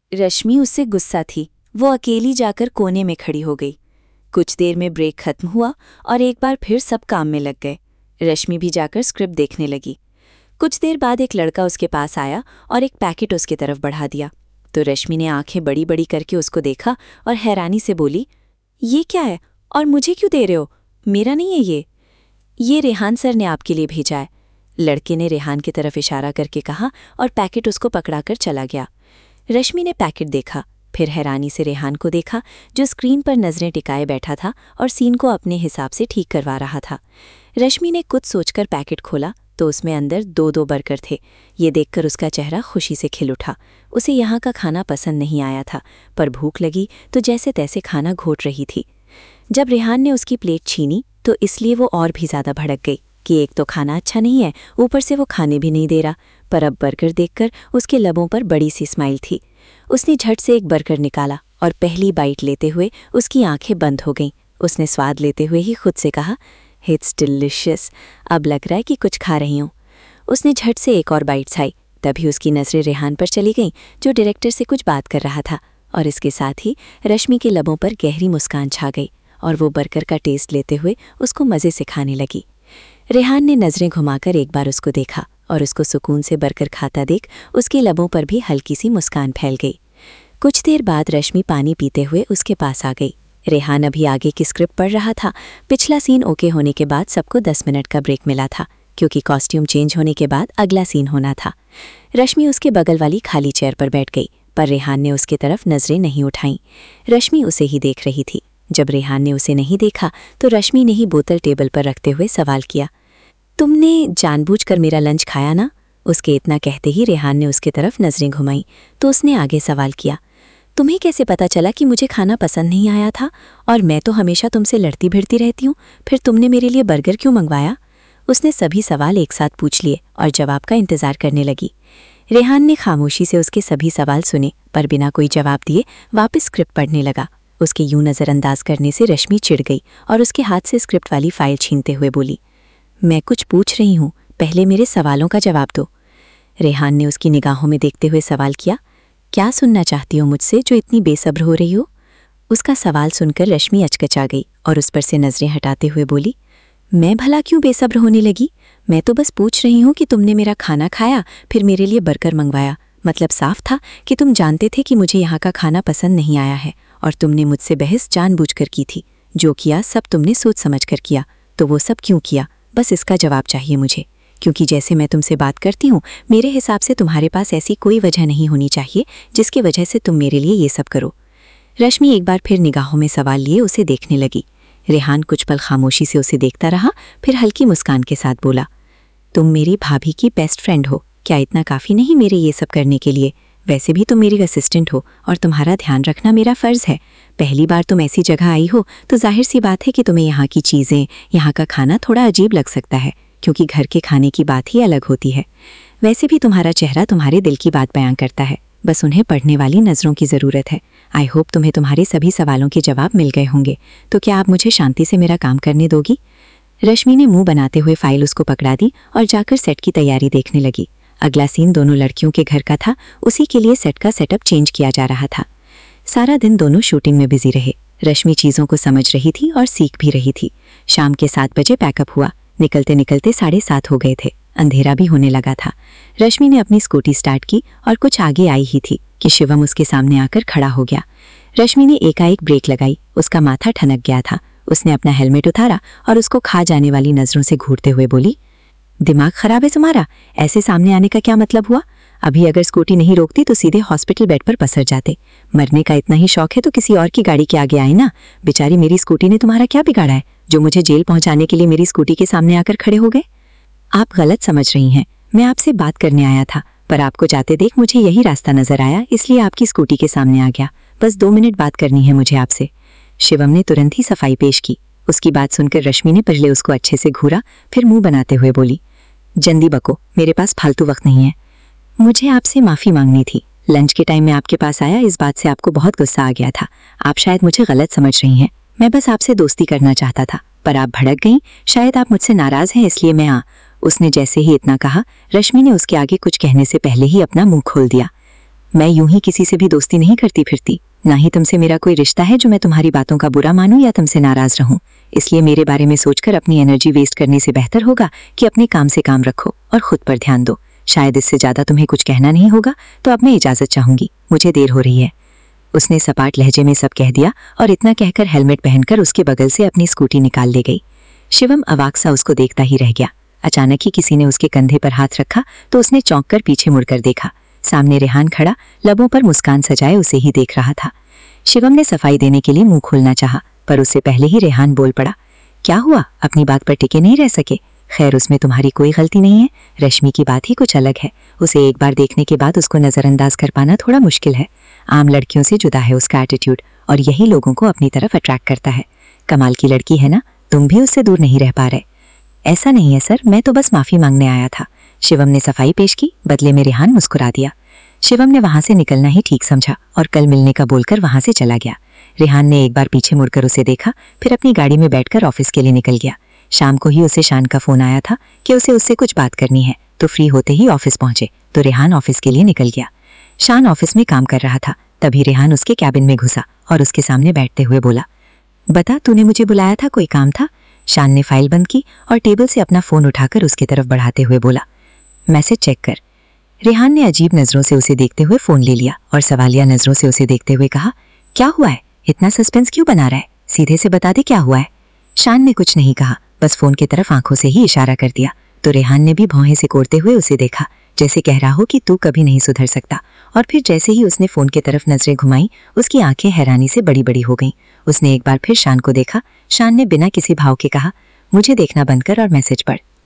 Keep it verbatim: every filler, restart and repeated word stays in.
रश्मि उससे गुस्सा थी। वो अकेली जाकर कोने में खड़ी हो गई। कुछ देर में ब्रेक खत्म हुआ और एक बार फिर सब काम में लग गए। रश्मि भी जाकर स्क्रिप्ट देखने लगी। कुछ देर बाद एक लड़का उसके पास आया और एक पैकेट उसकी तरफ बढ़ा दिया। तो रश्मि ने आंखें बड़ी बड़ी करके उसको देखा और हैरानी से बोली, ये क्या है और मुझे क्यों दे रहे हो? मेरा नहीं है ये। ये रेहान सर ने आपके लिए भेजा है। लड़के ने रेहान की तरफ इशारा करके कहा और पैकेट उसको पकड़ाकर चला गया। रश्मि ने पैकेट देखा, फिर हैरानी से रेहान को देखा जो स्क्रीन पर नजरें टिकाए बैठा था और सीन को अपने हिसाब से ठीक करवा रहा था। रश्मि ने कुछ सोचकर पैकेट खोला तो उसमें अंदर दो दो बर्गर थे। ये देखकर उसका चेहरा खुशी से खिल उठा। उसे यहाँ का खाना पसंद नहीं आया था, पर भूख लगी तो जैसे तैसे खाना घोट रही थी। जब रेहान ने उसकी प्लेट छीनी तो इसलिए वो और भी ज़्यादा भड़क गई कि एक तो खाना अच्छा नहीं है, ऊपर से वो खाने भी नहीं दे रहा। पर अब बर्गर देखकर उसके लबों पर बड़ी सी स्माइल थी। उसने झट से एक बर्गर निकाला और पहली बाइट लेते हुए उसकी आंखें बंद हो गईं। उसने स्वाद लेते हुए ही खुद से कहा, इट्स डिलिशियस। अब लग रहा है कि कुछ खा रही हूँ। उसने झट से एक और बाइट खाई। तभी उसकी नज़रें रेहान पर चली गईं जो डायरेक्टर से कुछ बात कर रहा था, और इसके साथ ही रश्मि के लबों पर गहरी मुस्कान छा गई और वो बर्गर का टेस्ट लेते हुए उसको मज़े से खाने लगी। रेहान ने नज़रें घुमाकर एक बार उसको देखा और उसको सुकून से बर्गर खाता देख उसके लबों पर भी हल्की सी मुस्कान फैल गई। कुछ देर बाद रश्मि पानी पीते हुए उसके पास आ गई। रेहान अभी आगे की स्क्रिप्ट पढ़ रहा था। पिछला सीन ओके होने के बाद सबको दस मिनट का ब्रेक मिला था, क्योंकि कॉस्ट्यूम चेंज होने के बाद अगला सीन होना था। रश्मि उसके बगल वाली खाली चेयर पर बैठ गई, पर रेहान ने उसकी तरफ नज़रें नहीं उठाईं। रश्मि उसे ही देख रही थी। जब रेहान ने उसे नहीं देखा तो रश्मि ने ही बोतल टेबल पर रखते हुए सवाल किया, तुमने जानबूझकर मेरा लंच खाया ना? उसके इतना कहते ही रेहान ने उसकी तरफ नज़रें घुमाई तो उसने आगे सवाल किया, तुम्हें कैसे पता चला कि मुझे खाना पसंद नहीं आया था? और मैं तो हमेशा तुमसे लड़ती भिड़ती रहती हूँ, फिर तुमने मेरे लिए बर्गर क्यों मंगवाया? उसने सभी सवाल एक साथ पूछ लिए और जवाब का इंतज़ार करने लगी। रेहान ने खामोशी से उसके सभी सवाल सुने, पर बिना कोई जवाब दिए वापस स्क्रिप्ट पढ़ने लगा। उसके यूं नज़रअंदाज करने से रश्मि चिढ़ गई और उसके हाथ से स्क्रिप्ट वाली फाइल छीनते हुए बोली, मैं कुछ पूछ रही हूँ, पहले मेरे सवालों का जवाब दो। रेहान ने उसकी निगाहों में देखते हुए सवाल किया, क्या सुनना चाहती हो मुझसे जो इतनी बेसब्र हो रही हो? उसका सवाल सुनकर रश्मि अचकचा गई और उस पर से नज़रें हटाते हुए बोली, मैं भला क्यों बेसब्र होने लगी? मैं तो बस पूछ रही हूँ कि तुमने मेरा खाना खाया फिर मेरे लिए बर्गर मंगवाया। मतलब साफ था कि तुम जानते थे कि मुझे यहाँ का खाना पसंद नहीं आया है और तुमने मुझसे बहस जानबूझकर की थी। जो किया सब तुमने सोच समझ कर किया, तो वो सब क्यों किया? बस इसका जवाब चाहिए मुझे, क्योंकि जैसे मैं तुमसे बात करती हूँ मेरे हिसाब से तुम्हारे पास ऐसी कोई वजह नहीं होनी चाहिए जिसकी वजह से तुम मेरे लिए ये सब करो। रश्मि एक बार फिर निगाहों में सवाल लिए उसे देखने लगी। रेहान कुछ पल खामोशी से उसे देखता रहा, फिर हल्की मुस्कान के साथ बोला, तुम मेरी भाभी की बेस्ट फ्रेंड हो, क्या इतना काफ़ी नहीं मेरे ये सब करने के लिए? वैसे भी तुम मेरी असिस्टेंट हो और तुम्हारा ध्यान रखना मेरा फ़र्ज़ है। पहली बार तुम ऐसी जगह आई हो तो जाहिर सी बात है कि तुम्हें यहाँ की चीज़ें, यहाँ का खाना थोड़ा अजीब लग सकता है, क्योंकि घर के खाने की बात ही अलग होती है। वैसे भी तुम्हारा चेहरा तुम्हारे दिल की बात बयां करता है, बस उन्हें पढ़ने वाली नज़रों की ज़रूरत है। आई होप तुम्हें तुम्हारे सभी सवालों के जवाब मिल गए होंगे, तो क्या आप मुझे शांति से मेरा काम करने दोगी? रश्मि ने मुंह बनाते हुए फाइल उसको पकड़ा दी और जाकर सेट की तैयारी देखने लगी। अगला सीन दोनों लड़कियों के घर का था, उसी के लिए सेट का सेटअप चेंज किया जा रहा था। सारा दिन दोनों शूटिंग में बिजी रहे। रश्मि चीज़ों को समझ रही थी और सीख भी रही थी। शाम के सात बजे पैकअप हुआ। निकलते निकलते साढ़े सात हो गए थे। अंधेरा भी होने लगा था। रश्मि ने अपनी स्कूटी स्टार्ट की और कुछ आगे आई ही थी कि शिवम उसके सामने आकर खड़ा हो गया। रश्मि ने एकाएक ब्रेक लगाई। उसका माथा ठनक गया था। उसने अपना हेलमेट उतारा और उसको खा जाने वाली नज़रों से घूरते हुए बोली, दिमाग खराब है तुम्हारा? ऐसे सामने आने का क्या मतलब हुआ? अभी अगर स्कूटी नहीं रोकती तो सीधे हॉस्पिटल बेड पर पसर जाते। मरने का इतना ही शौक है तो किसी और की गाड़ी के आगे आए ना। बेचारी मेरी स्कूटी ने तुम्हारा क्या बिगाड़ा है जो मुझे जेल पहुंचाने के लिए मेरी स्कूटी के सामने आकर खड़े हो गए? आप गलत समझ रही हैं। मैं आपसे बात करने आया था, पर आपको जाते देख मुझे यही रास्ता नजर आया, इसलिए आपकी स्कूटी के सामने आ गया। बस दो मिनट बात करनी है मुझे आपसे। शिवम ने तुरंत ही सफाई पेश की। उसकी बात सुनकर रश्मि ने पहले उसको अच्छे से घूरा, फिर मुंह बनाते हुए बोली, जल्दी बको, मेरे पास फालतू वक्त नहीं है। मुझे आपसे माफ़ी मांगनी थी। लंच के टाइम में आपके पास आया, इस बात से आपको बहुत गुस्सा आ गया था। आप शायद मुझे गलत समझ रही हैं। मैं बस आपसे दोस्ती करना चाहता था, पर आप भड़क गईं। शायद आप मुझसे नाराज़ हैं, इसलिए मैं आ उसने जैसे ही इतना कहा, रश्मि ने उसके आगे कुछ कहने से पहले ही अपना मुंह खोल दिया। मैं यूं ही किसी से भी दोस्ती नहीं करती फिरती, ना ही तुमसे मेरा कोई रिश्ता है जो मैं तुम्हारी बातों का बुरा मानूं या तुमसे नाराज रहूं। इसलिए मेरे बारे में सोचकर अपनी एनर्जी वेस्ट करने से बेहतर होगा कि अपने काम से काम रखो और खुद पर ध्यान दो। शायद इससे ज्यादा तुम्हें कुछ कहना नहीं होगा, तो अब मैं इजाजत चाहूंगी, मुझे देर हो रही है। उसने सपाट लहजे में सब कह दिया और इतना कहकर हेलमेट पहनकर उसके बगल से अपनी स्कूटी निकाल ले गई। शिवम अवाक सा उसको देखता ही रह गया। अचानक ही किसी ने उसके कंधे पर हाथ रखा तो उसने चौंक कर पीछे मुड़कर देखा। सामने रेहान खड़ा, लबों पर मुस्कान सजाए उसे ही देख रहा था। शिवम ने सफाई देने के लिए मुंह खोलना चाहा, पर उससे पहले ही रेहान बोल पड़ा, क्या हुआ, अपनी बात पर टिके नहीं रह सके? खैर, उसमें तुम्हारी कोई गलती नहीं है। रश्मि की बात ही कुछ अलग है। उसे एक बार देखने के बाद उसको नजरअंदाज कर पाना थोड़ा मुश्किल है। आम लड़कियों से जुदा है उसका एटीट्यूड, और यही लोगों को अपनी तरफ अट्रैक्ट करता है। कमाल की लड़की है ना, तुम भी उससे दूर नहीं रह पा रहे। ऐसा नहीं है सर, मैं तो बस माफी मांगने आया था। शिवम ने सफाई पेश की, बदले में रेहान मुस्कुरा दिया। शिवम ने वहां से निकलना ही ठीक समझा और कल मिलने का बोलकर वहां से चला गया। रेहान ने एक बार पीछे मुड़कर उसे देखा, फिर अपनी गाड़ी में बैठकर ऑफिस के लिए निकल गया। शाम को ही उसे शान का फोन आया था कि उसे उससे कुछ बात करनी है, तो फ्री होते ही ऑफिस पहुंचे तो रेहान ऑफिस के लिए निकल गया। शान ऑफिस में काम कर रहा था, तभी रेहान उसके कैबिन में घुसा और उसके सामने बैठते हुए बोला, बता, तूने मुझे बुलाया था, कोई काम था? शान ने फाइल बंद की और टेबल से अपना फोन उठाकर उसकी तरफ बढ़ाते हुए बोला, मैसेज चेक कर। रेहान ने अजीब नजरों से उसे देखते हुए फोन ले लिया और सवालिया नजरों से उसे देखते हुए कहा, क्या हुआ है, इतना सस्पेंस क्यों बना रहा है, सीधे से बता दे क्या हुआ है। शान ने कुछ नहीं कहा, बस फोन की तरफ आंखों से ही इशारा कर दिया। तो रेहान ने भी भौहें सिकोड़ते हुए उसे देखा, जैसे कह रहा हो कि तू कभी नहीं सुधर सकता। और फिर जैसे ही उसने फोन की तरफ नजरें घुमाई, उसकी आंखें हैरानी से बड़ी बड़ी हो गईं। उसने एक बार फिर शान को देखा। शान ने बिना किसी भाव के कहा, मुझे देखना बंद कर और मैसेज पढ़।